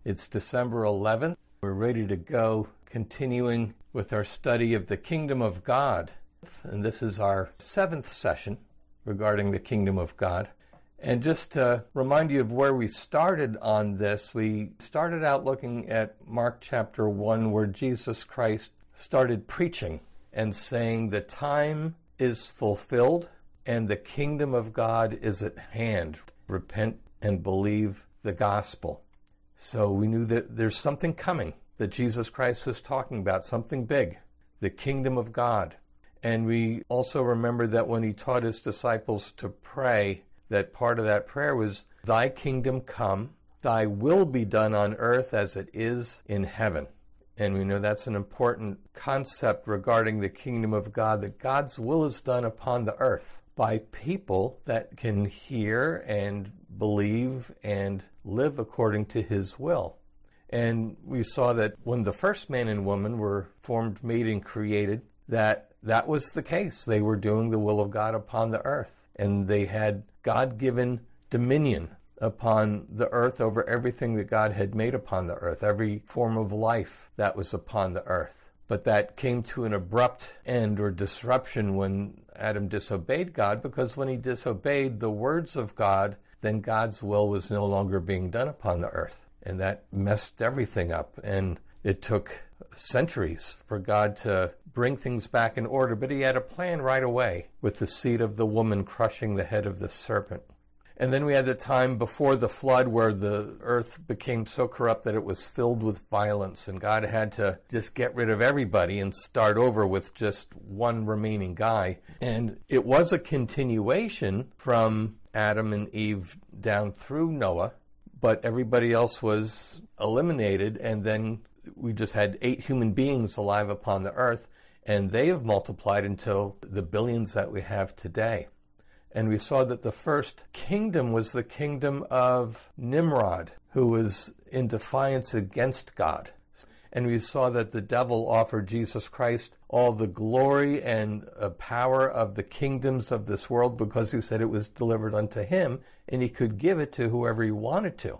It's December 11th. We're ready to go, continuing with our study of the Kingdom of God. And this is our 7th session regarding the Kingdom of God. And just to remind you of where we started on this, we started out looking at Mark chapter 1, where Jesus Christ started preaching and saying the time is fulfilled and the kingdom of God is at hand. Repent and believe the gospel. So we knew that there's something coming that Jesus Christ was talking about, something big, the kingdom of God. And we also remember that when he taught his disciples to pray, that part of that prayer was, thy kingdom come, thy will be done on earth as it is in heaven. And we know that's an important concept regarding the kingdom of God, that God's will is done upon the earth by people that can hear and believe and live according to his will. And we saw that when the first man and woman were formed, made, and created, that was the case. They were doing the will of God upon the earth. And they had God-given dominion upon the earth over everything that God had made upon the earth, every form of life that was upon the earth. But that came to an abrupt end or disruption when Adam disobeyed God, because when he disobeyed the words of God, then God's will was no longer being done upon the earth. And that messed everything up. And it took centuries for God to bring things back in order, but he had a plan right away with the seed of the woman crushing the head of the serpent. And then we had the time before the flood where the earth became so corrupt that it was filled with violence, and God had to just get rid of everybody and start over with just one remaining guy. And it was a continuation from Adam and Eve down through Noah, but everybody else was eliminated, and then we just had 8 human beings alive upon the earth, and they have multiplied until the billions that we have today. And we saw that the first kingdom was the kingdom of Nimrod, who was in defiance against God. And we saw that the devil offered Jesus Christ all the glory and power of the kingdoms of this world because he said it was delivered unto him, and he could give it to whoever he wanted to.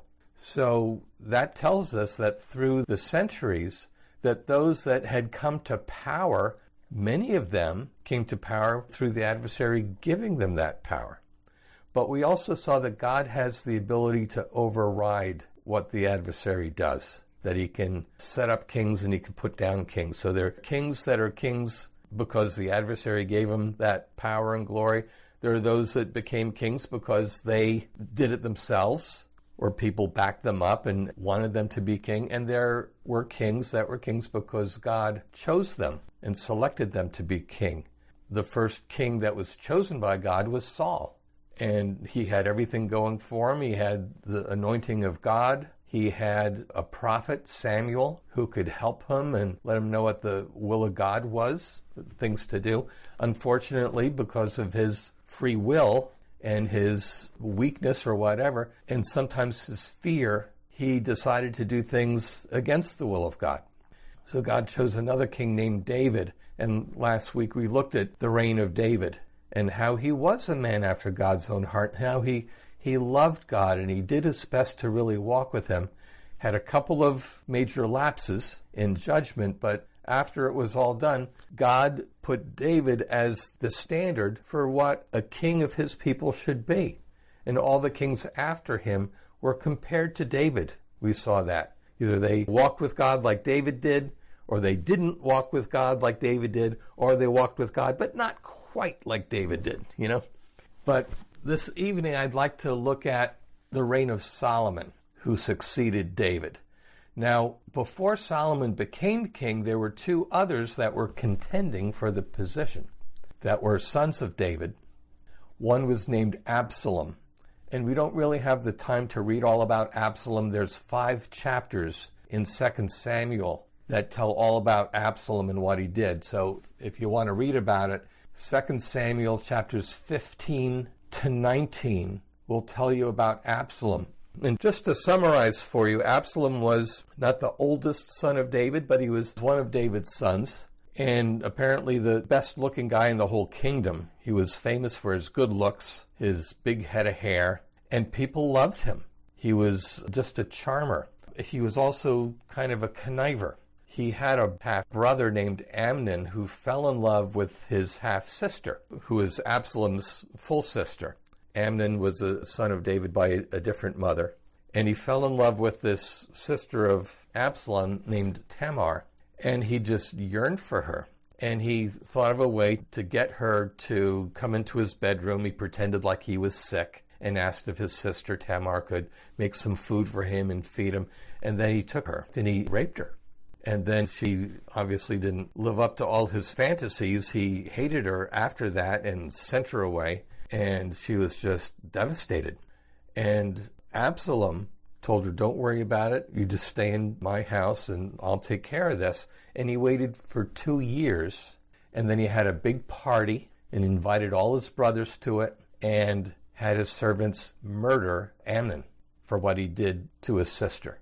So that tells us that through the centuries, that those that had come to power, many of them came to power through the adversary giving them that power. But we also saw that God has the ability to override what the adversary does, that he can set up kings and he can put down kings. So there are kings that are kings because the adversary gave them that power and glory. There are those that became kings because they did it themselves, or people backed them up and wanted them to be king. And there were kings that were kings because God chose them and selected them to be king. The first king that was chosen by God was Saul. And he had everything going for him. He had the anointing of God. He had a prophet, Samuel, who could help him and let him know what the will of God was, things to do. Unfortunately, because of his free will and his weakness or whatever, and sometimes his fear, he decided to do things against the will of God. So God chose another king named David, and last week we looked at the reign of David and how he was a man after God's own heart, how he loved God and he did his best to really walk with him. Had a couple of major lapses in judgment, but after it was all done, God put David as the standard for what a king of his people should be. And all the kings after him were compared to David. We saw that. Either they walked with God like David did, or they didn't walk with God like David did, or they walked with God, but not quite like David did, But this evening I'd like to look at the reign of Solomon, who succeeded David. Now, before Solomon became king, there were 2 others that were contending for the position that were sons of David. One was named Absalom, and we don't really have the time to read all about Absalom. There's 5 chapters in 2 Samuel that tell all about Absalom and what he did. So if you want to read about it, 2 Samuel chapters 15 to 19 will tell you about Absalom. And just to summarize for you, Absalom was not the oldest son of David, but he was one of David's sons, and apparently the best-looking guy in the whole kingdom. He was famous for his good looks, his big head of hair, and people loved him. He was just a charmer. he was also kind of a conniver. He had a half-brother named Amnon who fell in love with his half-sister, who is Absalom's full sister. Amnon was a son of David by a different mother. And he fell in love with this sister of Absalom named Tamar, and he just yearned for her. And he thought of a way to get her to come into his bedroom. He pretended like he was sick and asked if his sister Tamar could make some food for him and feed him. And then he took her and he raped her. And then she obviously didn't live up to all his fantasies. He hated her after that and sent her away. And she was just devastated. And Absalom told her, don't worry about it. You just stay in my house and I'll take care of this. And he waited for 2 years. And then he had a big party and invited all his brothers to it and had his servants murder Amnon for what he did to his sister.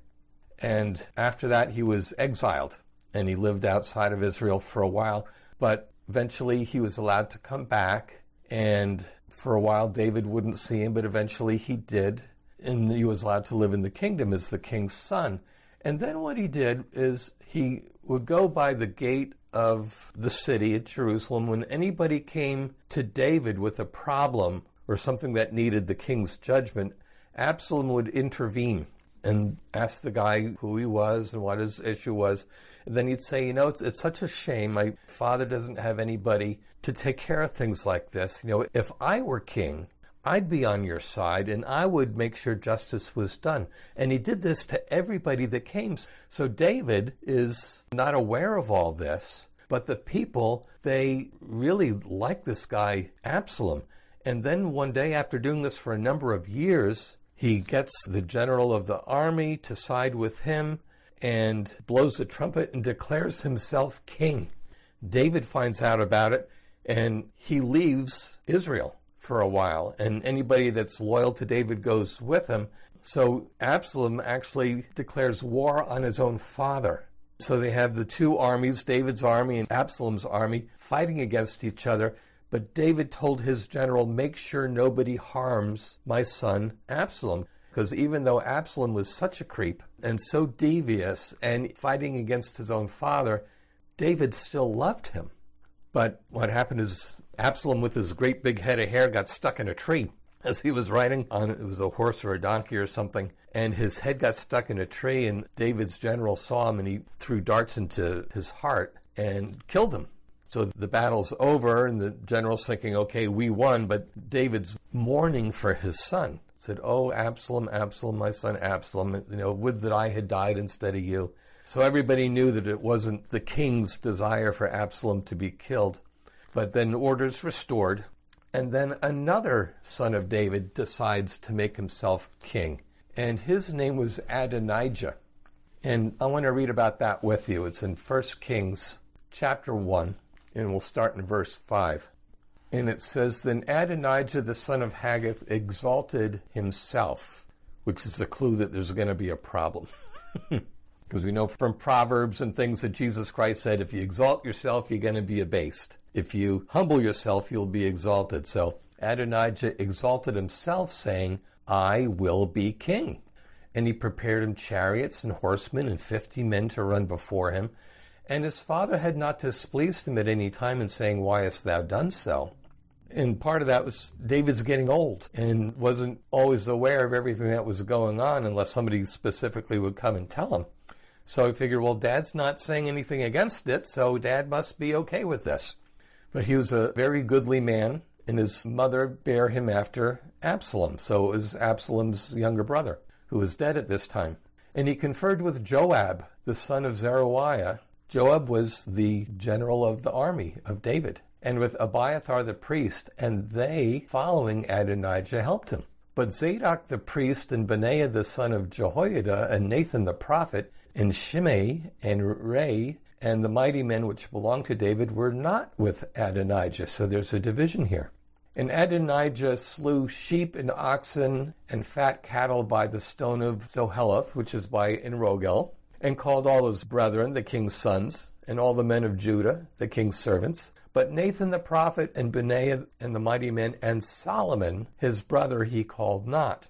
And after that, he was exiled and he lived outside of Israel for a while. But eventually he was allowed to come back. And for a while, David wouldn't see him, but eventually he did. And he was allowed to live in the kingdom as the king's son. And then what he did is he would go by the gate of the city at Jerusalem. When anybody came to David with a problem or something that needed the king's judgment, Absalom would intervene and ask the guy who he was and what his issue was. And then he'd say, it's such a shame. My father doesn't have anybody to take care of things like this. If I were king, I'd be on your side and I would make sure justice was done. And he did this to everybody that came. So David is not aware of all this, but the people, they really like this guy, Absalom. And then one day, after doing this for a number of years, he gets the general of the army to side with him and blows a trumpet and declares himself king. David finds out about it and he leaves Israel for a while, and anybody that's loyal to David goes with him. So Absalom actually declares war on his own father. So they have the two armies, David's army and Absalom's army, fighting against each other. But David told his general, make sure nobody harms my son Absalom. Because even though Absalom was such a creep and so devious and fighting against his own father, David still loved him. But what happened is Absalom, with his great big head of hair, got stuck in a tree as he was riding on, it was a horse or a donkey or something, and his head got stuck in a tree, and David's general saw him and he threw darts into his heart and killed him. So the battle's over and the general's thinking, okay, we won, but David's mourning for his son. Said, oh, Absalom, Absalom, my son Absalom, would that I had died instead of you. So everybody knew that it wasn't the king's desire for Absalom to be killed. But then order's restored, and then another son of David decides to make himself king. And his name was Adonijah. And I want to read about that with you. It's in 1 Kings chapter 1, and we'll start in verse 5. And it says, then Adonijah the son of Haggith exalted himself, which is a clue that there's going to be a problem. Because we know from Proverbs and things that Jesus Christ said, if you exalt yourself, you're going to be abased. If you humble yourself, you'll be exalted. So Adonijah exalted himself, saying, I will be king. And he prepared him chariots and horsemen and 50 men to run before him. And his father had not displeased him at any time in saying, why hast thou done so? And part of that was David's getting old and wasn't always aware of everything that was going on unless somebody specifically would come and tell him. So I figured, well, Dad's not saying anything against it, so Dad must be okay with this. But he was a very goodly man, and his mother bare him after Absalom. So it was Absalom's younger brother, who was dead at this time. And he conferred with Joab, the son of Zeruiah. Joab was the general of the army of David, and with Abiathar the priest, and they, following Adonijah, helped him. But Zadok the priest, and Benaiah the son of Jehoiada, and Nathan the prophet, and Shimei, and Rei, and the mighty men which belonged to David were not with Adonijah. So there's a division here. And Adonijah slew sheep and oxen and fat cattle by the stone of Zoheloth, which is by Enrogel, and called all his brethren, the king's sons, and all the men of Judah, the king's servants. But Nathan the prophet, and Benaiah, and the mighty men, and Solomon, his brother, he called not.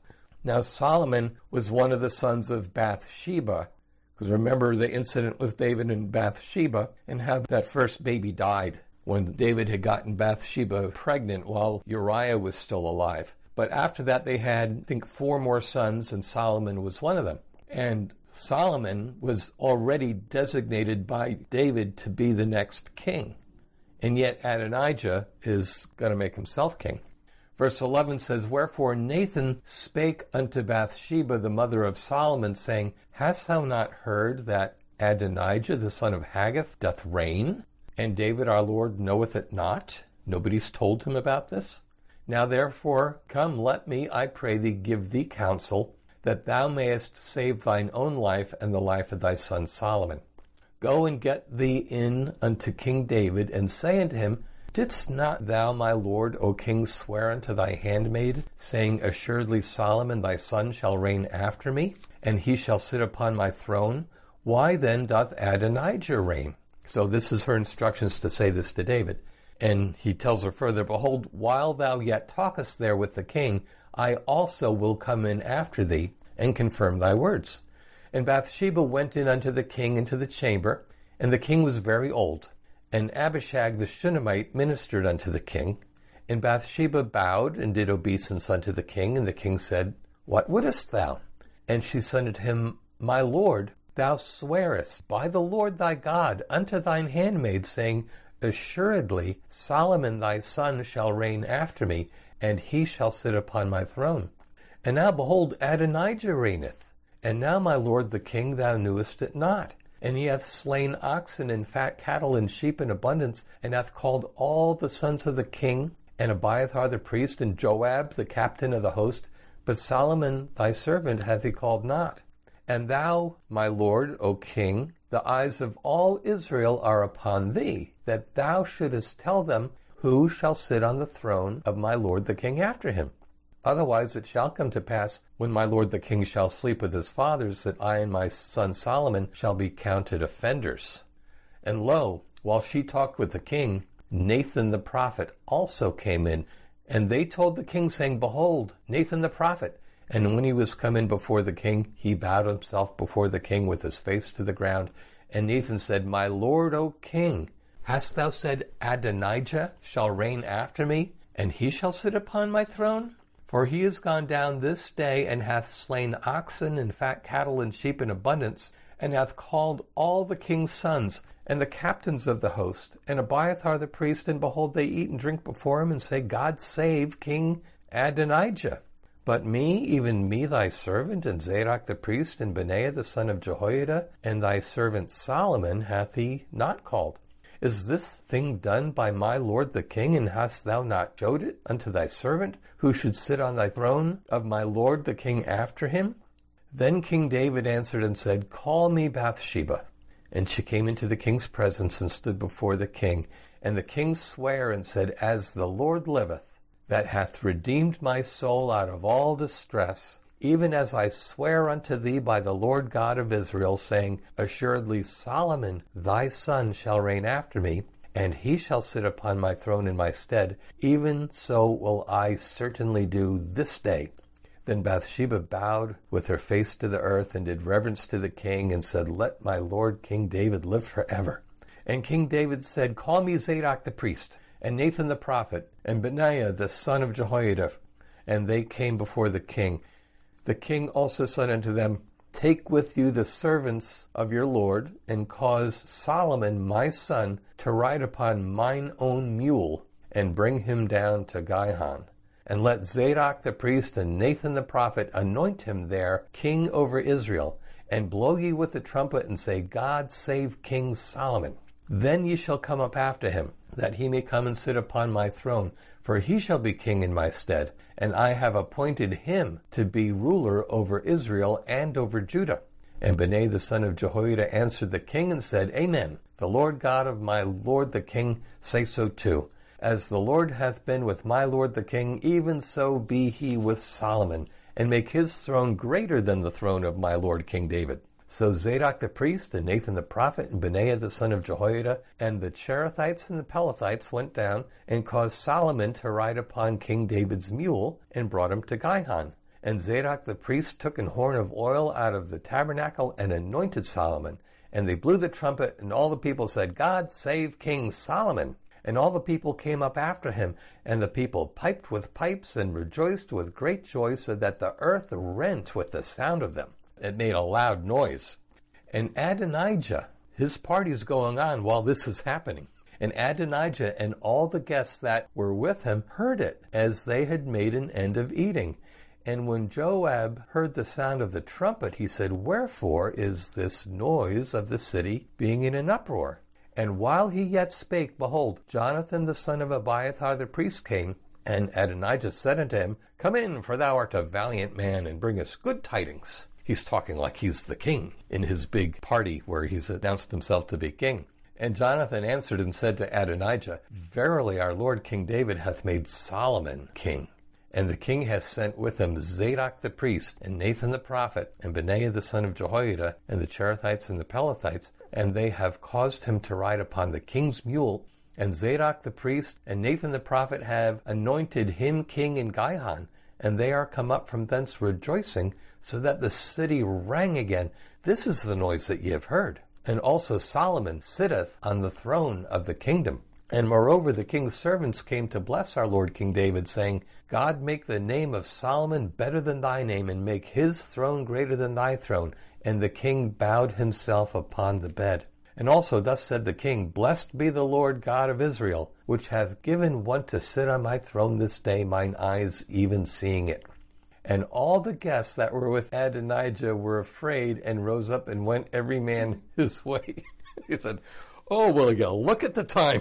Now Solomon was one of the sons of Bathsheba, because remember the incident with David and Bathsheba, and how that first baby died when David had gotten Bathsheba pregnant while Uriah was still alive. But after that they had, I think, 4 more sons, and Solomon was one of them. And Solomon was already designated by David to be the next king. And yet Adonijah is going to make himself king. Verse 11 says, Wherefore Nathan spake unto Bathsheba, the mother of Solomon, saying, Hast thou not heard that Adonijah, the son of Haggith, doth reign? And David our Lord knoweth it not? Nobody's told him about this? Now therefore, come, let me, I pray thee, give thee counsel, that thou mayest save thine own life and the life of thy son Solomon. Go and get thee in unto King David, and say unto him, Didst not thou, my lord, O king, swear unto thy handmaid, saying, Assuredly Solomon thy son shall reign after me, and he shall sit upon my throne? Why then doth Adonijah reign? So this is her instructions to say this to David. And he tells her further, Behold, while thou yet talkest there with the king, I also will come in after thee, and confirm thy words. And Bathsheba went in unto the king into the chamber, and the king was very old. And Abishag the Shunammite ministered unto the king. And Bathsheba bowed and did obeisance unto the king. And the king said, What wouldest thou? And she said unto him, My lord, thou swearest by the Lord thy God unto thine handmaid, saying, Assuredly Solomon thy son shall reign after me, and he shall sit upon my throne. And now behold, Adonijah reigneth. And now, my lord the king, thou knewest it not. And he hath slain oxen and fat cattle and sheep in abundance, and hath called all the sons of the king, and Abiathar the priest, and Joab the captain of the host. But Solomon thy servant hath he called not. And thou, my lord, O king, the eyes of all Israel are upon thee, that thou shouldest tell them who shall sit on the throne of my lord the king after him. Otherwise it shall come to pass, when my lord the king shall sleep with his fathers, that I and my son Solomon shall be counted offenders. And lo, while she talked with the king, Nathan the prophet also came in. And they told the king, saying, Behold, Nathan the prophet. And when he was come in before the king, he bowed himself before the king with his face to the ground. And Nathan said, My lord, O king, hast thou said, Adonijah shall reign after me, and he shall sit upon my throne? For he is gone down this day, and hath slain oxen and fat cattle and sheep in abundance, and hath called all the king's sons, and the captains of the host, and Abiathar the priest, and behold, they eat and drink before him, and say, God save King Adonijah. But me, even me thy servant, and Zadok the priest, and Benaiah the son of Jehoiada, and thy servant Solomon hath he not called. Is this thing done by my lord the king, and hast thou not showed it unto thy servant, who should sit on thy throne of my lord the king after him? Then King David answered and said, Call me Bathsheba. And she came into the king's presence and stood before the king. And the king sware and said, As the Lord liveth, that hath redeemed my soul out of all distress, even as I swear unto thee by the Lord God of Israel, saying, Assuredly Solomon thy son shall reign after me, and he shall sit upon my throne in my stead, even so will I certainly do this day. Then Bathsheba bowed with her face to the earth, and did reverence to the king, and said, Let my lord King David live forever. And King David said, Call me Zadok the priest, and Nathan the prophet, and Benaiah the son of Jehoiada. And they came before the king. The king also said unto them, Take with you the servants of your lord, and cause Solomon my son to ride upon mine own mule, and bring him down to Gihon. And let Zadok the priest and Nathan the prophet anoint him there king over Israel, and blow ye with the trumpet, and say, God save King Solomon. Then ye shall come up after him, that he may come and sit upon my throne, for he shall be king in my stead, and I have appointed him to be ruler over Israel and over Judah. And Benaiah the son of Jehoiada answered the king and said, Amen. The Lord God of my lord the king say so too. As the Lord hath been with my lord the king, even so be he with Solomon, and make his throne greater than the throne of my lord King David. So Zadok the priest, and Nathan the prophet, and Benaiah the son of Jehoiada, and the Cherethites and the Pelethites went down, and caused Solomon to ride upon King David's mule, and brought him to Gihon. And Zadok the priest took an horn of oil out of the tabernacle and anointed Solomon. And they blew the trumpet, and all the people said, God save King Solomon. And all the people came up after him, and the people piped with pipes and rejoiced with great joy, so that the earth rent with the sound of them. It made a loud noise. And Adonijah, his party's going on while this is happening. And Adonijah and all the guests that were with him heard it, as they had made an end of eating. And when Joab heard the sound of the trumpet, he said, Wherefore is this noise of the city being in an uproar? And while he yet spake, behold, Jonathan the son of Abiathar the priest came, and Adonijah said unto him, Come in, for thou art a valiant man, and bring us good tidings. He's talking like he's the king in his big party where he's announced himself to be king. And Jonathan answered and said to Adonijah, Verily our Lord King David hath made Solomon king. And the king hath sent with him Zadok the priest, and Nathan the prophet, and Benaiah the son of Jehoiada, and the Cherethites and the Pelethites, and they have caused him to ride upon the king's mule. And Zadok the priest and Nathan the prophet have anointed him king in Gihon, and they are come up from thence rejoicing, so that the city rang again. This is the noise that ye have heard. And also Solomon sitteth on the throne of the kingdom. And moreover, the king's servants came to bless our Lord King David, saying, God make the name of Solomon better than thy name, and make his throne greater than thy throne. And the king bowed himself upon the bed. And also thus said the king, Blessed be the Lord God of Israel, which hath given one to sit on my throne this day, mine eyes even seeing it. And all the guests that were with Adonijah were afraid, and rose up and went every man his way. He said, Oh, well, you look at the time.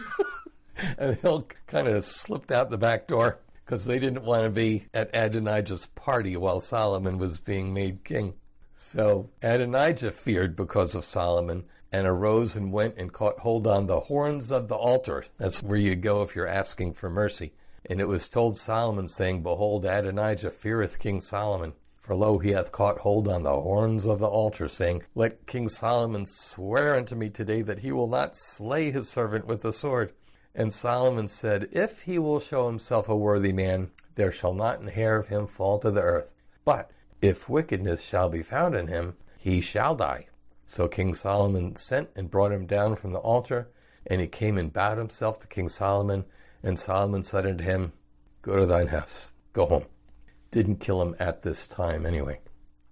And they kind of slipped out the back door because they didn't want to be at Adonijah's party while Solomon was being made king. So Adonijah feared because of Solomon, and arose and went and caught hold on the horns of the altar. That's where you go if you're asking for mercy. And it was told Solomon, saying, Behold, Adonijah feareth King Solomon. For lo, he hath caught hold on the horns of the altar, saying, Let King Solomon swear unto me today that he will not slay his servant with the sword. And Solomon said, If he will show himself a worthy man, there shall not an hair of him fall to the earth. But if wickedness shall be found in him, he shall die. So King Solomon sent and brought him down from the altar, and he came and bowed himself to King Solomon. And Solomon said unto him, Go to thine house, go home. Didn't kill him at this time anyway.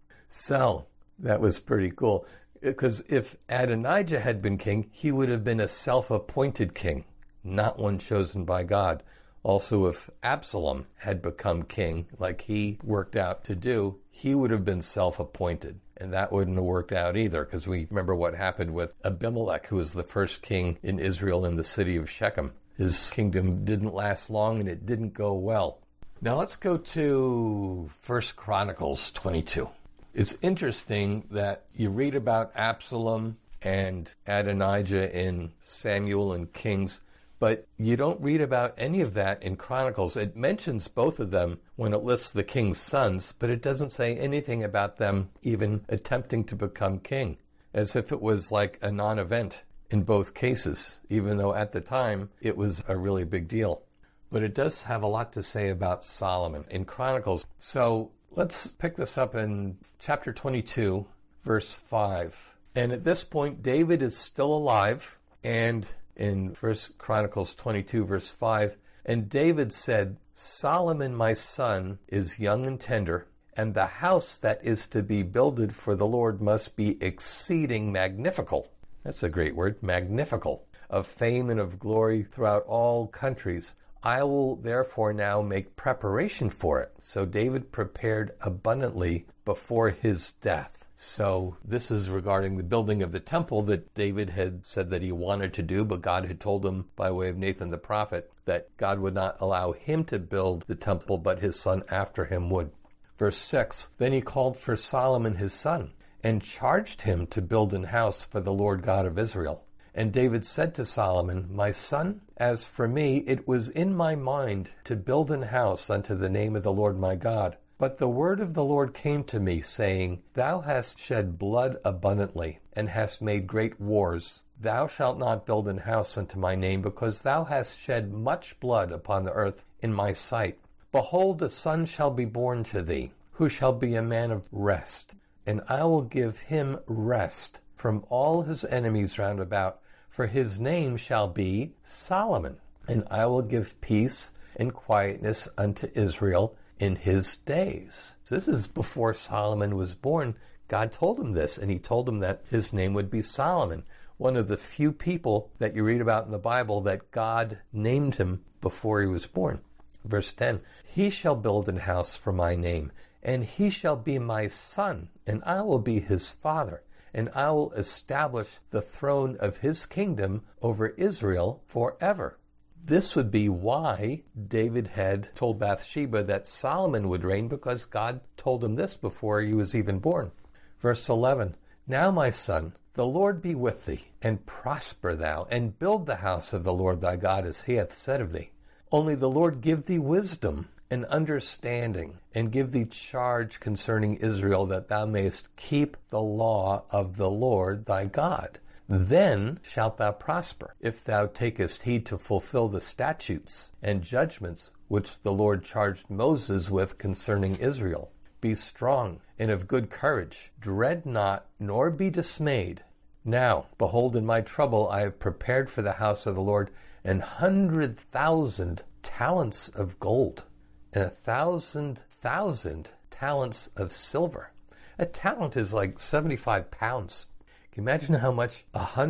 So that was pretty cool, because if Adonijah had been king, he would have been a self-appointed king, not one chosen by God. Also, if Absalom had become king, like he worked out to do, he would have been self-appointed. And that wouldn't have worked out either, because we remember what happened with Abimelech, who was the first king in Israel in the city of Shechem. His kingdom didn't last long, and it didn't go well. Now let's go to 1 Chronicles 22. It's interesting that you read about Absalom and Adonijah in Samuel and Kings, but you don't read about any of that in Chronicles. It mentions both of them when it lists the king's sons, but it doesn't say anything about them even attempting to become king, as if it was like a non-event in both cases, even though at the time it was a really big deal. But it does have a lot to say about Solomon in Chronicles. So let's pick this up in chapter 22, verse 5. And at this point, David is still alive, and in 1 Chronicles 22, verse 5, And David said, Solomon my son is young and tender, and the house that is to be builded for the Lord must be exceeding magnifical. That's a great word, magnifical, of fame and of glory throughout all countries. I will therefore now make preparation for it. So David prepared abundantly before his death. So this is regarding the building of the temple that David had said that he wanted to do, but God had told him by way of Nathan the prophet that God would not allow him to build the temple, but his son after him would. Verse 6, Then he called for Solomon his son, and charged him to build an house for the Lord God of Israel. And David said to Solomon, My son, as for me, it was in my mind to build an house unto the name of the Lord my God. But the word of the Lord came to me, saying, Thou hast shed blood abundantly, and hast made great wars. Thou shalt not build an house unto my name, because thou hast shed much blood upon the earth in my sight. Behold, a son shall be born to thee, who shall be a man of rest, and I will give him rest from all his enemies round about, for his name shall be Solomon. And I will give peace and quietness unto Israel in his days. So this is before Solomon was born. God told him this, and he told him that his name would be Solomon, one of the few people that you read about in the Bible that God named him before he was born. Verse 10, he shall build an house for my name, and he shall be my son, and I will be his father, and I will establish the throne of his kingdom over Israel forever. This would be why David had told Bathsheba that Solomon would reign, because God told him this before he was even born. Verse 11, now my son, the Lord be with thee, and prosper thou, and build the house of the Lord thy God as he hath said of thee. Only the Lord give thee wisdom and understanding, and give thee charge concerning Israel, that thou mayest keep the law of the Lord thy God. Then shalt thou prosper, if thou takest heed to fulfill the statutes and judgments which the Lord charged Moses with concerning Israel. Be strong and of good courage. Dread not, nor be dismayed. Now, behold, in my trouble I have prepared for the house of the Lord 100,000 talents of gold, and 1,000 talents of silver. A talent is like 75 pounds. Can you imagine how much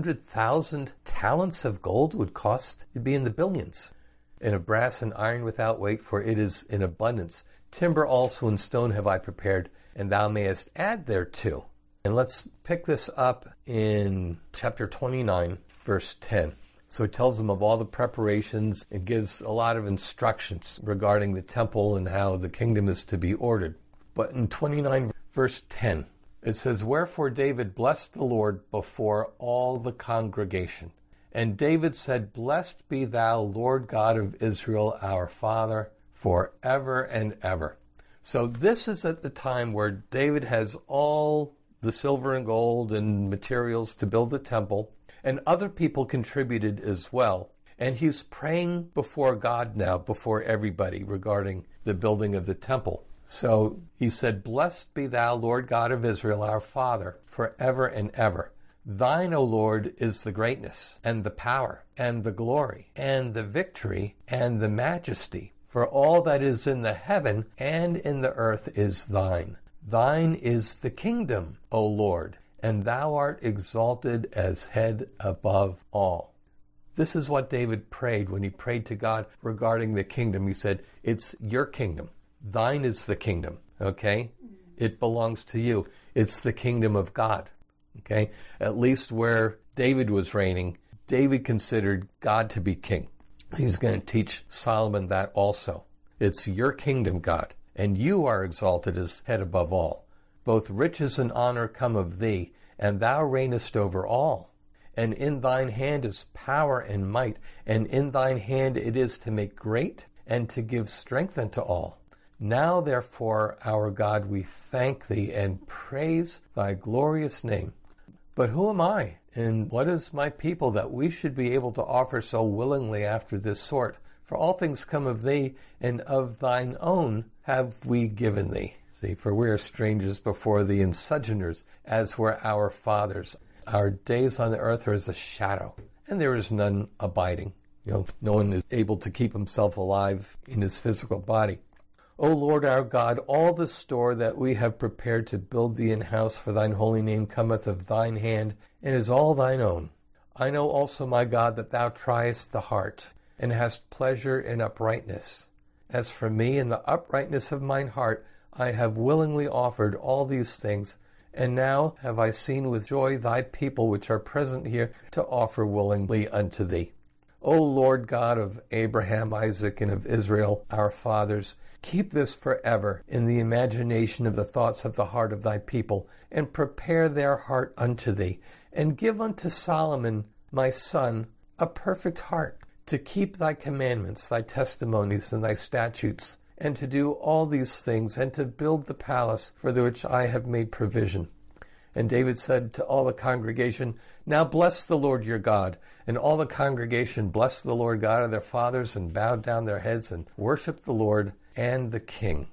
100,000 talents of gold would cost? It'd be in the billions. And of brass and iron without weight, for it is in abundance. Timber also and stone have I prepared, and thou mayest add thereto. And let's pick this up in chapter 29, verse 10. So it tells them of all the preparations and gives a lot of instructions regarding the temple and how the kingdom is to be ordered. But in 29, verse 10, it says, wherefore David blessed the Lord before all the congregation. And David said, blessed be thou, Lord God of Israel, our Father, forever and ever. So this is at the time where David has all the silver and gold and materials to build the temple, and other people contributed as well. And he's praying before God now, before everybody, regarding the building of the temple. So he said, blessed be thou, Lord God of Israel, our Father, forever and ever. Thine, O Lord, is the greatness, and the power, and the glory, and the victory, and the majesty. For all that is in the heaven and in the earth is thine. Thine is the kingdom, O Lord, and thou art exalted as head above all. This is what David prayed when he prayed to God regarding the kingdom. He said, it's your kingdom. Thine is the kingdom, okay? It belongs to you. It's the kingdom of God, okay? At least where David was reigning, David considered God to be king. He's going to teach Solomon that also. It's your kingdom, God, and you are exalted as head above all. Both riches and honor come of thee, and thou reignest over all. And in thine hand is power and might, and in thine hand it is to make great and to give strength unto all. Now, therefore, our God, we thank thee and praise thy glorious name. But who am I, and what is my people, that we should be able to offer so willingly after this sort? For all things come of thee, and of thine own have we given thee. See, for we are strangers before thee, and sojourners, as were our fathers. Our days on the earth are as a shadow, and there is none abiding. No one is able to keep himself alive in his physical body. O Lord our God, all the store that we have prepared to build thee an house for thine holy name cometh of thine hand, and is all thine own. I know also, my God, that thou triest the heart, and hast pleasure in uprightness. As for me, in the uprightness of mine heart, I have willingly offered all these things, and now have I seen with joy thy people which are present here to offer willingly unto thee. O Lord God of Abraham, Isaac, and of Israel, our fathers, keep this forever in the imagination of the thoughts of the heart of thy people, and prepare their heart unto thee, and give unto Solomon, my son, a perfect heart, to keep thy commandments, thy testimonies, and thy statutes, and to do all these things, and to build the palace for which I have made provision. And David said to all the congregation, now bless the Lord your God. And all the congregation blessed the Lord God of their fathers, and bowed down their heads, and worshipped the Lord and the king.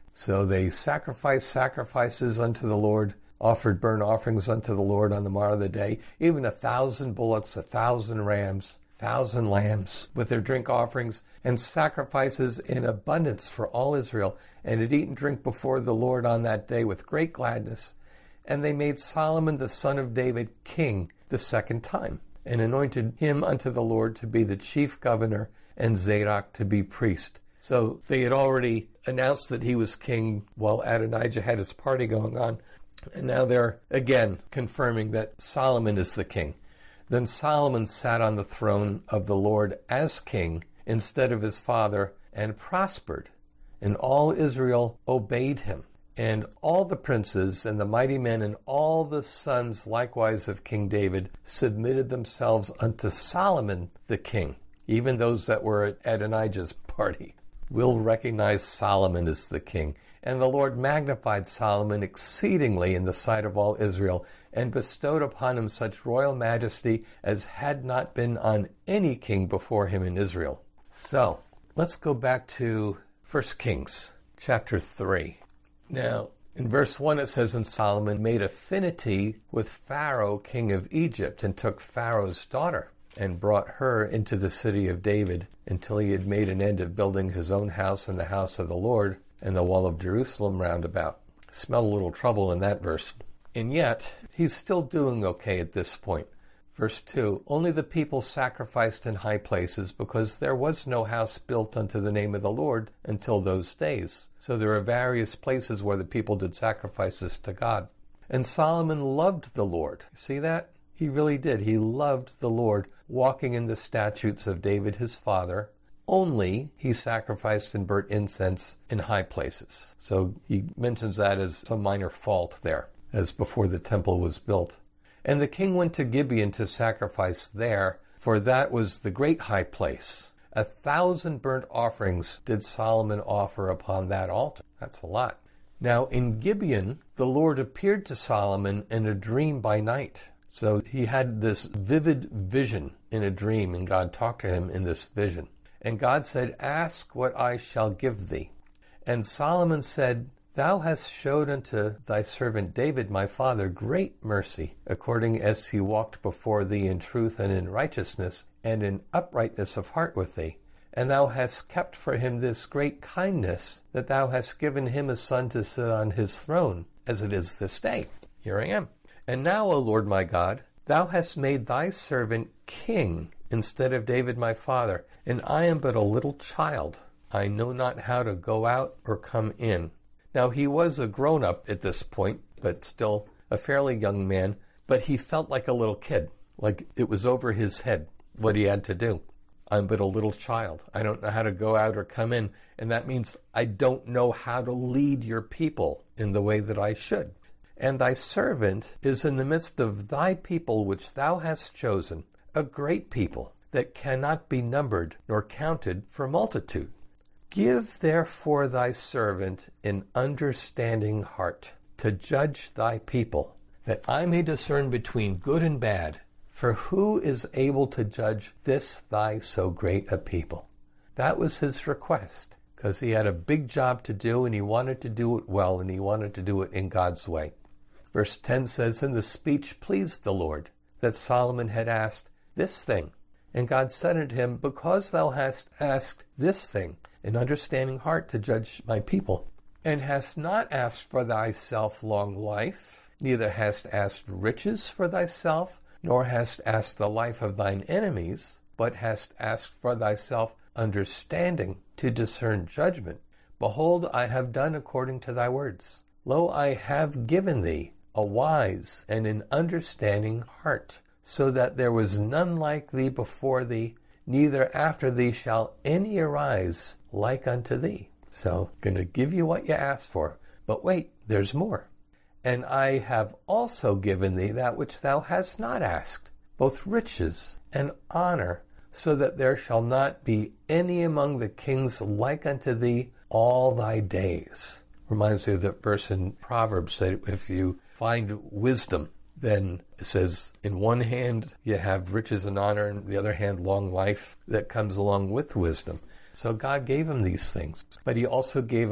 So they sacrificed sacrifices unto the Lord, offered burnt offerings unto the Lord on the morrow of the day, even 1,000 bullocks, 1,000 rams, 1,000 lambs, with their drink offerings and sacrifices in abundance for all Israel, and did eat and drink before the Lord on that day with great gladness. And they made Solomon the son of David king the second time, and anointed him unto the Lord to be the chief governor, and Zadok to be priest. So they had already announced that he was king while Adonijah had his party going on, and now they're again confirming that Solomon is the king. Then Solomon sat on the throne of the Lord as king instead of his father, and prospered, and all Israel obeyed him. And all the princes and the mighty men and all the sons likewise of King David submitted themselves unto Solomon the king. Even those that were at Adonijah's party will recognize Solomon as the king. And the Lord magnified Solomon exceedingly in the sight of all Israel, and bestowed upon him such royal majesty as had not been on any king before him in Israel. So, let's go back to 1 Kings chapter 3. Now, in verse 1 it says, And Solomon made affinity with Pharaoh, king of Egypt, and took Pharaoh's daughter, and brought her into the city of David, until he had made an end of building his own house and the house of the Lord, and the wall of Jerusalem round about. Smell a little trouble in that verse. And yet, he's still doing okay at this point. Verse 2, Only the people sacrificed in high places, because there was no house built unto the name of the Lord until those days. So there are various places where the people did sacrifices to God. And Solomon loved the Lord. See that? He really did. He loved the Lord, walking in the statutes of David his father. Only he sacrificed and burnt incense in high places. So he mentions that as a minor fault there, as before the temple was built. And the king went to Gibeon to sacrifice there, for that was the great high place. 1,000 burnt offerings did Solomon offer upon that altar. That's a lot. Now in Gibeon, the Lord appeared to Solomon in a dream by night. So he had this vivid vision in a dream, and God talked to him in this vision. And God said, Ask what I shall give thee. And Solomon said, Thou hast showed unto thy servant David my father great mercy, according as he walked before thee in truth and in righteousness, and in uprightness of heart with thee. And thou hast kept for him this great kindness, that thou hast given him a son to sit on his throne, as it is this day. Here I am. And now, O Lord my God, thou hast made thy servant king instead of David my father, and I am but a little child. I know not how to go out or come in. Now he was a grown-up at this point, but still a fairly young man, but he felt like a little kid, like it was over his head what he had to do. I'm but a little child. I don't know how to go out or come in, and that means I don't know how to lead your people in the way that I should. And thy servant is in the midst of thy people which thou hast chosen, a great people that cannot be numbered nor counted for multitude. Give therefore thy servant an understanding heart to judge thy people, that I may discern between good and bad. For who is able to judge this thy so great a people? That was his request, because he had a big job to do, and he wanted to do it well, and he wanted to do it in God's way. Verse 10 says, And the speech pleased the Lord, that Solomon had asked this thing. And God said unto him, Because thou hast asked this thing, an understanding heart to judge my people, and hast not asked for thyself long life, neither hast asked riches for thyself, nor hast asked the life of thine enemies, but hast asked for thyself understanding to discern judgment. Behold, I have done according to thy words. Lo, I have given thee a wise and an understanding heart, so that there was none like thee before thee, neither after thee shall any arise like unto thee. So, going to give you what you asked for. But wait, there's more. And I have also given thee that which thou hast not asked, both riches and honor, so that there shall not be any among the kings like unto thee all thy days. Reminds me of that verse in Proverbs that if you find wisdom, then it says, in one hand you have riches and honor, and the other hand long life that comes along with wisdom. So God gave him these things, but he also gave him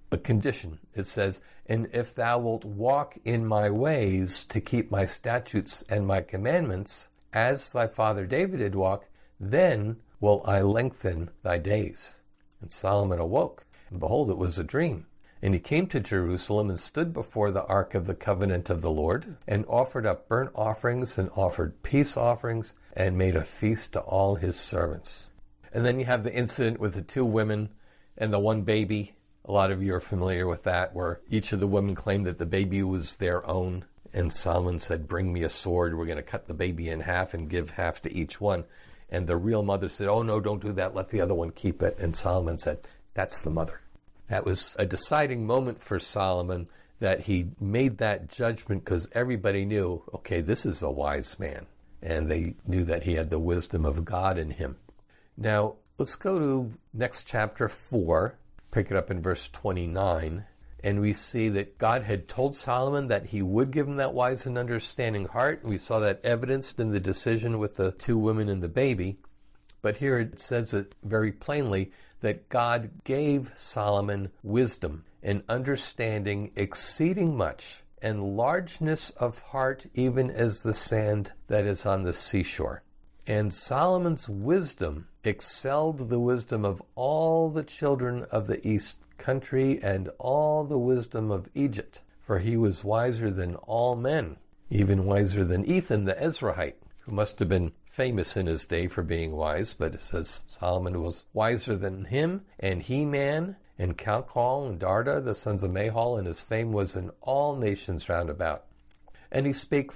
a condition. It says, and if thou wilt walk in my ways to keep my statutes and my commandments, as thy father David did walk, then will I lengthen thy days. And Solomon awoke, and behold, it was a dream. And he came to Jerusalem and stood before the ark of the covenant of the Lord, and offered up burnt offerings and offered peace offerings, and made a feast to all his servants. And then you have the incident with the two women and the one baby. A lot of you are familiar with that, where each of the women claimed that the baby was their own. And Solomon said, bring me a sword. We're going to cut the baby in half and give half to each one. And the real mother said, oh, no, don't do that. Let the other one keep it. And Solomon said, that's the mother. That was a deciding moment for Solomon, that he made that judgment, because everybody knew, okay, this is a wise man. And they knew that he had the wisdom of God in him. Now, let's go to next chapter 4, pick it up in verse 29. And we see that God had told Solomon that he would give him that wise and understanding heart. We saw that evidenced in the decision with the two women and the baby. But here it says it very plainly that God gave Solomon wisdom and understanding exceeding much, and largeness of heart even as the sand that is on the seashore. And Solomon's wisdom excelled the wisdom of all the children of the east country and all the wisdom of Egypt, for he was wiser than all men, even wiser than Ethan the Ezrahite, who must have been famous in his day for being wise. But it says Solomon was wiser than him, and Heman and Calcol and Darda, the sons of Mahol, and his fame was in all nations round about. And he spake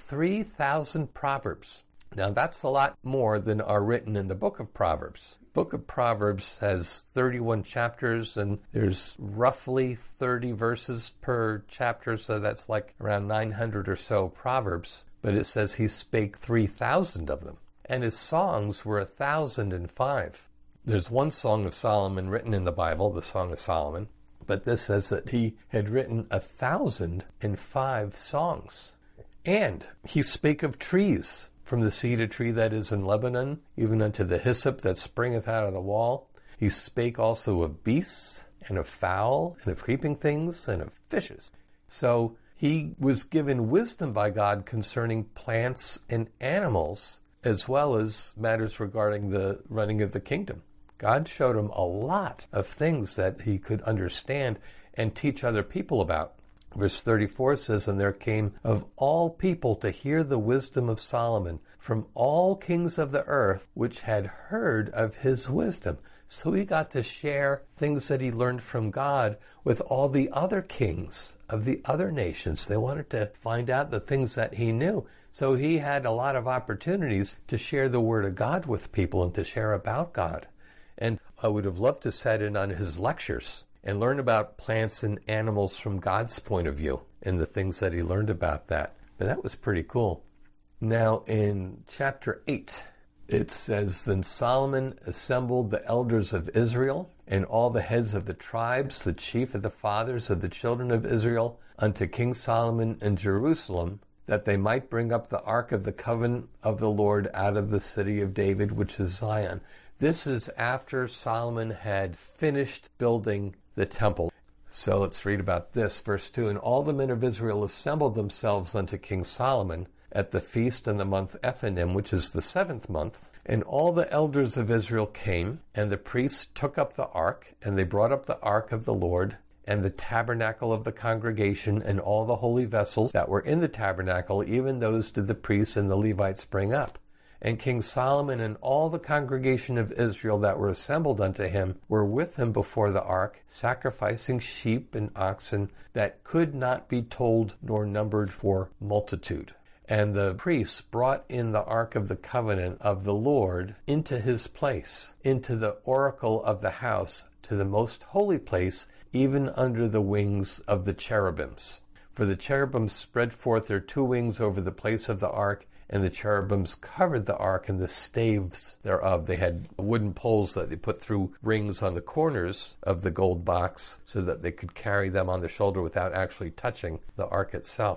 3,000 proverbs. Now that's a lot more than are written in the book of Proverbs. Book of Proverbs has 31 chapters, and there's roughly 30 verses per chapter, so that's like around 900 or so proverbs. But it says he spake 3,000 of them, and his songs were 1,005. There's one song of Solomon written in the Bible, the Song of Solomon, but this says that he had written 1,005 songs. And he spake of trees, from the cedar tree that is in Lebanon, even unto the hyssop that springeth out of the wall. He spake also of beasts, and of fowl, and of creeping things, and of fishes. So he was given wisdom by God concerning plants and animals, as well as matters regarding the running of the kingdom. God showed him a lot of things that he could understand and teach other people about. Verse 34 says, and there came of all people to hear the wisdom of Solomon, from all kings of the earth, which had heard of his wisdom. So he got to share things that he learned from God with all the other kings of the other nations. They wanted to find out the things that he knew. So he had a lot of opportunities to share the word of God with people and to share about God. And I would have loved to sit in on his lectures and learn about plants and animals from God's point of view and the things that he learned about that. But that was pretty cool. Now in chapter 8, it says, then Solomon assembled the elders of Israel and all the heads of the tribes, the chief of the fathers of the children of Israel, unto King Solomon in Jerusalem, that they might bring up the ark of the covenant of the Lord out of the city of David, which is Zion. This is after Solomon had finished building the temple. So let's read about this. Verse 2, and all the men of Israel assembled themselves unto King Solomon at the feast in the month Ethanim, which is the 7th month. And all the elders of Israel came, and the priests took up the ark, and they brought up the ark of the Lord, and the tabernacle of the congregation, and all the holy vessels that were in the tabernacle, even those did the priests and the Levites bring up. And King Solomon and all the congregation of Israel that were assembled unto him were with him before the ark, sacrificing sheep and oxen that could not be told nor numbered for multitude. And the priests brought in the ark of the covenant of the Lord into his place, into the oracle of the house, to the most holy place, even under the wings of the cherubims. For the cherubims spread forth their two wings over the place of the ark, and the cherubims covered the ark and the staves thereof. They had wooden poles that they put through rings on the corners of the gold box so that they could carry them on the shoulder without actually touching the ark itself.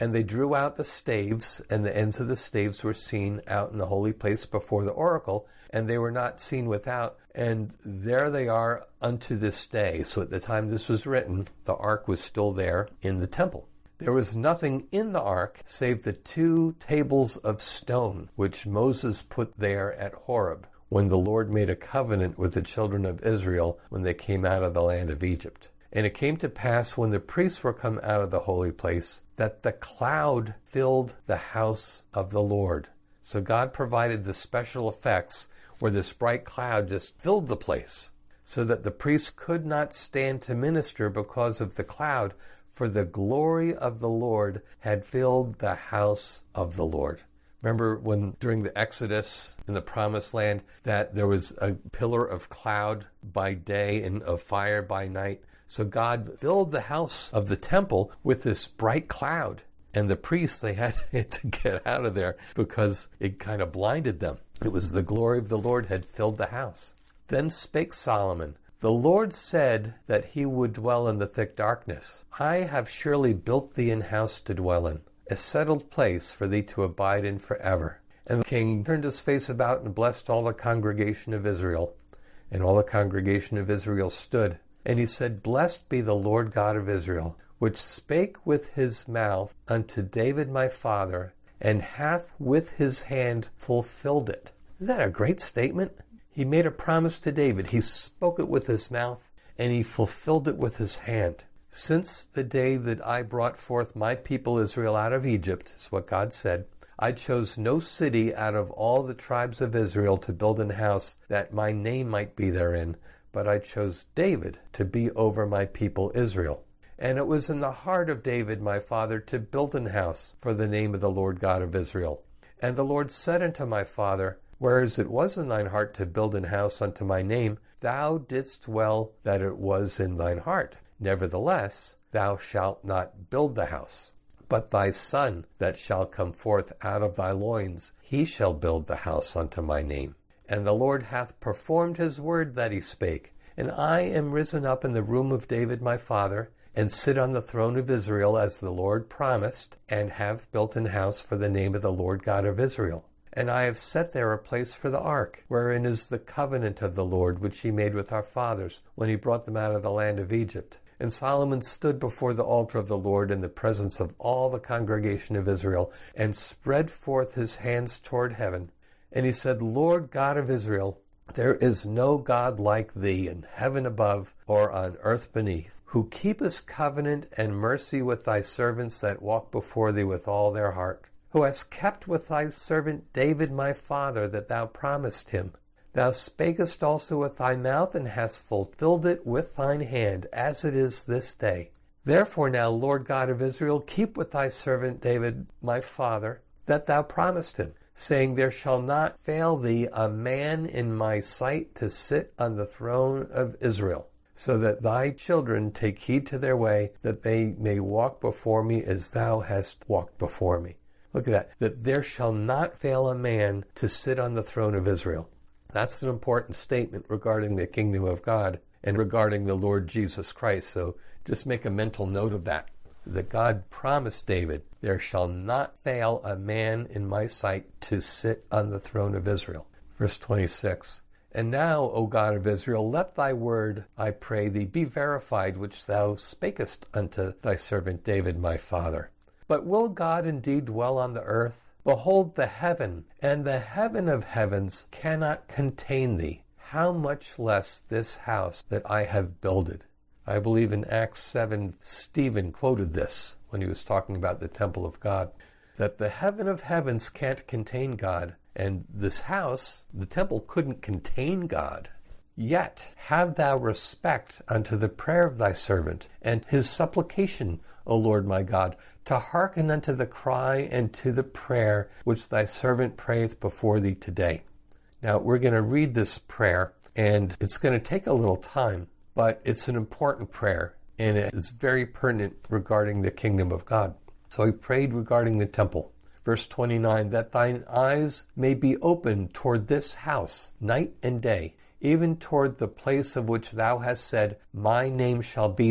And they drew out the staves, and the ends of the staves were seen out in the holy place before the oracle, and they were not seen without. And there they are unto this day. So at the time this was written, the ark was still there in the temple. There was nothing in the ark save the 2 tables of stone, which Moses put there at Horeb, when the Lord made a covenant with the children of Israel when they came out of the land of Egypt. And it came to pass, when the priests were come out of the holy place, that the cloud filled the house of the Lord. So God provided the special effects where this bright cloud just filled the place, so that the priests could not stand to minister because of the cloud, for the glory of the Lord had filled the house of the Lord. Remember when during the Exodus in the Promised Land that there was a pillar of cloud by day and of fire by night? So God filled the house of the temple with this bright cloud. And the priests, they had to get out of there because it kind of blinded them. It was the glory of the Lord had filled the house. Then spake Solomon, the Lord said that he would dwell in the thick darkness. I have surely built thee an house to dwell in, a settled place for thee to abide in forever. And the king turned his face about and blessed all the congregation of Israel. And all the congregation of Israel stood. And he said, Blessed be the Lord God of Israel, which spake with his mouth unto David my father, and hath with his hand fulfilled it. Isn't that a great statement? He made a promise to David. He spoke it with his mouth, and he fulfilled it with his hand. Since the day that I brought forth my people Israel out of Egypt, is what God said, I chose no city out of all the tribes of Israel to build an house that my name might be therein, but I chose David to be over my people Israel. And it was in the heart of David my father to build an house for the name of the Lord God of Israel. And the Lord said unto my father, Whereas it was in thine heart to build an house unto my name, thou didst well that it was in thine heart. Nevertheless, thou shalt not build the house. But thy son that shall come forth out of thy loins, he shall build the house unto my name. And the Lord hath performed his word that he spake. And I am risen up in the room of David my father, and sit on the throne of Israel as the Lord promised, and have built an house for the name of the Lord God of Israel. And I have set there a place for the ark, wherein is the covenant of the Lord, which he made with our fathers, when he brought them out of the land of Egypt. And Solomon stood before the altar of the Lord in the presence of all the congregation of Israel, and spread forth his hands toward heaven. And he said, Lord God of Israel, there is no God like thee in heaven above or on earth beneath, who keepest covenant and mercy with thy servants that walk before thee with all their heart, who hast kept with thy servant David my father that thou promised him. Thou spakest also with thy mouth, and hast fulfilled it with thine hand, as it is this day. Therefore now, Lord God of Israel, keep with thy servant David my father, that thou promised him, saying, There shall not fail thee a man in my sight to sit on the throne of Israel, so that thy children take heed to their way, that they may walk before me as thou hast walked before me. Look at that there shall not fail a man to sit on the throne of Israel. That's an important statement regarding the kingdom of God and regarding the Lord Jesus Christ. So just make a mental note of that God promised David, there shall not fail a man in my sight to sit on the throne of Israel. Verse 26. And now, O God of Israel, let thy word, I pray thee, be verified, which thou spakest unto thy servant David my father. But will God indeed dwell on the earth? Behold, the heaven, and the heaven of heavens cannot contain thee. How much less this house that I have builded? I believe in Acts 7, Stephen quoted this when he was talking about the temple of God, that the heaven of heavens can't contain God, and this house, the temple, couldn't contain God. Yet have thou respect unto the prayer of thy servant, and his supplication, O Lord my God, to hearken unto the cry and to the prayer which thy servant prayeth before thee today. Now, we're going to read this prayer, and it's going to take a little time, but it's an important prayer, and it is very pertinent regarding the kingdom of God. So he prayed regarding the temple. Verse 29, that thine eyes may be open toward this house night and day, even toward the place of which thou hast said, my name shall be there.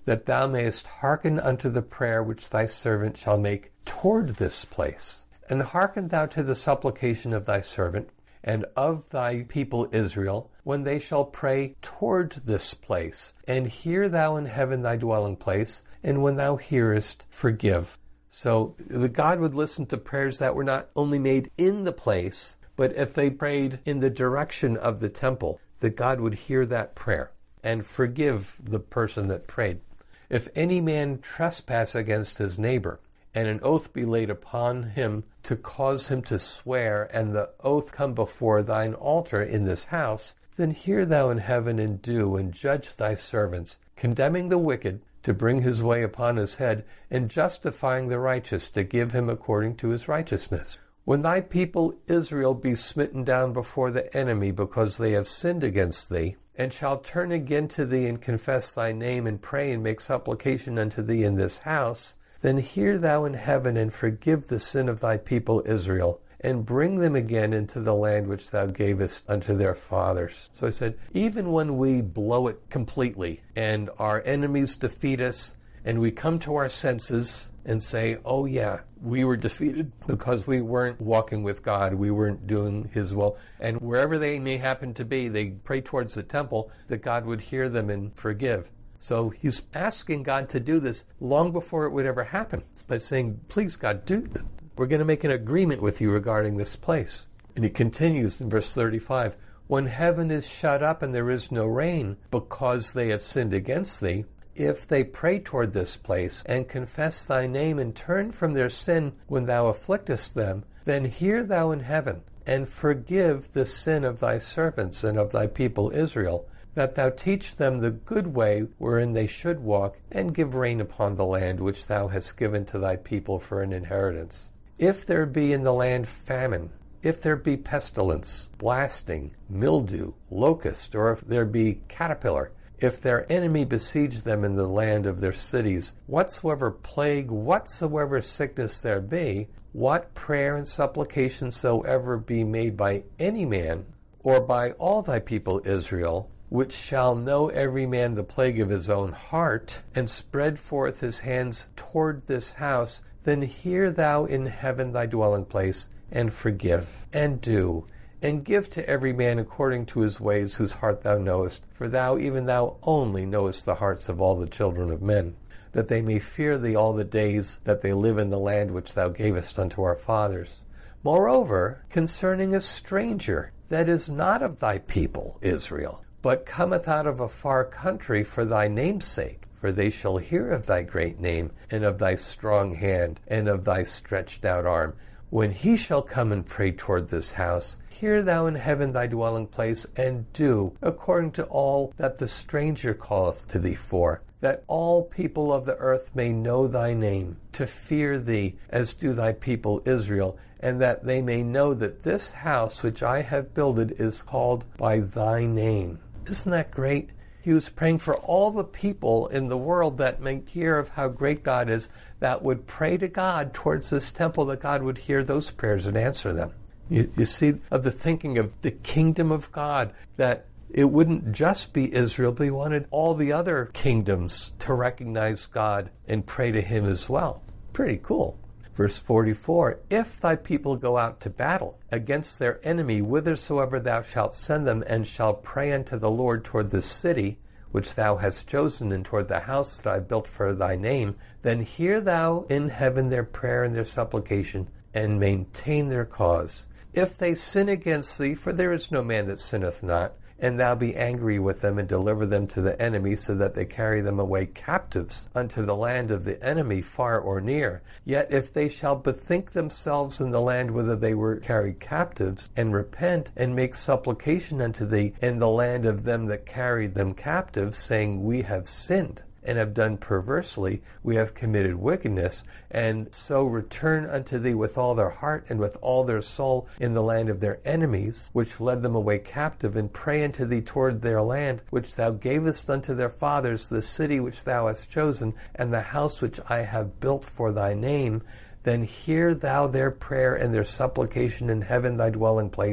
that thou mayest hearken unto the prayer which thy servant shall make toward this place. And hearken thou to the supplication of thy servant, and of thy people Israel, when they shall pray toward this place. And hear thou in heaven thy dwelling place, and when thou hearest, forgive. So the God would listen to prayers that were not only made in the place, but if they prayed in the direction of the temple, that God would hear that prayer and forgive the person that prayed. If any man trespass against his neighbor, and an oath be laid upon him to cause him to swear, and the oath come before thine altar in this house, then hear thou in heaven and do, and judge thy servants, condemning the wicked to bring his way upon his head, and justifying the righteous to give him according to his righteousness. When thy people Israel be smitten down before the enemy because they have sinned against thee, and shall turn again to thee and confess thy name and pray and make supplication unto thee in this house, then hear thou in heaven and forgive the sin of thy people Israel, and bring them again into the land which thou gavest unto their fathers. So I said, even when we blow it completely and our enemies defeat us and we come to our senses and say, oh yeah, we were defeated because we weren't walking with God, we weren't doing his will, and wherever they may happen to be, they pray towards the temple, that God would hear them and forgive. So he's asking God to do this long before it would ever happen, by saying, please God, do this. We're going to make an agreement with you regarding this place. And he continues in verse 35, when heaven is shut up and there is no rain, because they have sinned against thee, if they pray toward this place, and confess thy name, and turn from their sin when thou afflictest them, then hear thou in heaven, and forgive the sin of thy servants and of thy people Israel, that thou teach them the good way wherein they should walk, and give rain upon the land which thou hast given to thy people for an inheritance. If there be in the land famine, if there be pestilence, blasting, mildew, locust, or if there be caterpillar, if their enemy besiege them in the land of their cities, whatsoever plague, whatsoever sickness there be, what prayer and supplication soever be made by any man, or by all thy people Israel, which shall know every man the plague of his own heart, and spread forth his hands toward this house, then hear thou in heaven thy dwelling place, and forgive, and do, and give to every man according to his ways, whose heart thou knowest. For thou, even thou only, knowest the hearts of all the children of men, that they may fear thee all the days that they live in the land which thou gavest unto our fathers. Moreover, concerning a stranger that is not of thy people Israel, but cometh out of a far country for thy name's sake, for they shall hear of thy great name, and of thy strong hand, and of thy stretched out arm, when he shall come and pray toward this house, hear thou in heaven thy dwelling place, and do according to all that the stranger calleth to thee for, that all people of the earth may know thy name, to fear thee as do thy people Israel, and that they may know that this house which I have builded is called by thy name. Isn't that great? He was praying for all the people in the world that may hear of how great God is, that would pray to God towards this temple, that God would hear those prayers and answer them. You see, of the thinking of the kingdom of God, that it wouldn't just be Israel, but he wanted all the other kingdoms to recognize God and pray to him as well. Pretty cool. Verse 44, if thy people go out to battle against their enemy, whithersoever thou shalt send them, and shall pray unto the Lord toward this city, which thou hast chosen, and toward the house that I built for thy name, then hear thou in heaven their prayer and their supplication, and maintain their cause. If they sin against thee, for there is no man that sinneth not, and thou be angry with them, and deliver them to the enemy, so that they carry them away captives unto the land of the enemy, far or near. Yet if they shall bethink themselves in the land whither they were carried captives, and repent, and make supplication unto thee in the land of them that carried them captives, saying, we have sinned, and have done perversely, we have committed wickedness, and so return unto thee with all their heart and with all their soul in the land of their enemies, which led them away captive, and pray unto thee toward their land, which thou gavest unto their fathers, the city which thou hast chosen, and the house which I have built for thy name, then hear thou their prayer and their supplication in heaven thy dwelling place,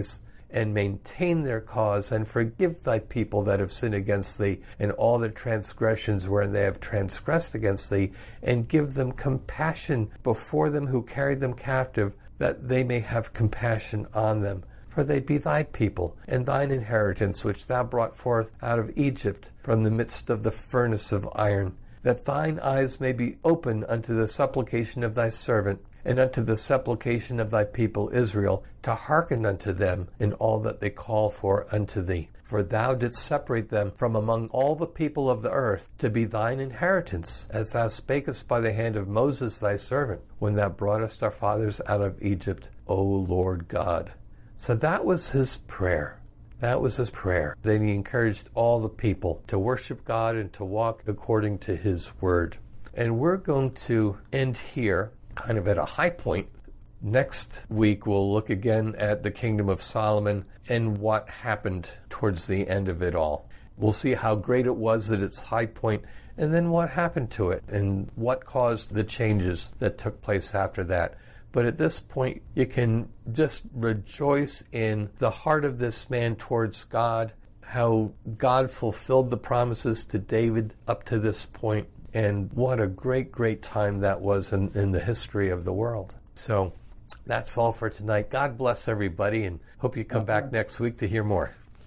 and maintain their cause, and forgive thy people that have sinned against thee, and all their transgressions wherein they have transgressed against thee, and give them compassion before them who carried them captive, that they may have compassion on them. For they be thy people, and thine inheritance, which thou brought forth out of Egypt from the midst of the furnace of iron, that thine eyes may be open unto the supplication of thy servant, and unto the supplication of thy people Israel, to hearken unto them in all that they call for unto thee. For thou didst separate them from among all the people of the earth, to be thine inheritance, as thou spakest by the hand of Moses thy servant, when thou broughtest our fathers out of Egypt, O Lord God. So that was his prayer. That was his prayer. Then he encouraged all the people to worship God and to walk according to his word. And we're going to end here, kind of at a high point. Next week, we'll look again at the kingdom of Solomon and what happened towards the end of it all. We'll see how great it was at its high point, and then what happened to it, and what caused the changes that took place after that. But at this point, you can just rejoice in the heart of this man towards God, how God fulfilled the promises to David up to this point, and what a great, great time that was in the history of the world. So that's all for tonight. God bless everybody, and hope you come back next week to hear more.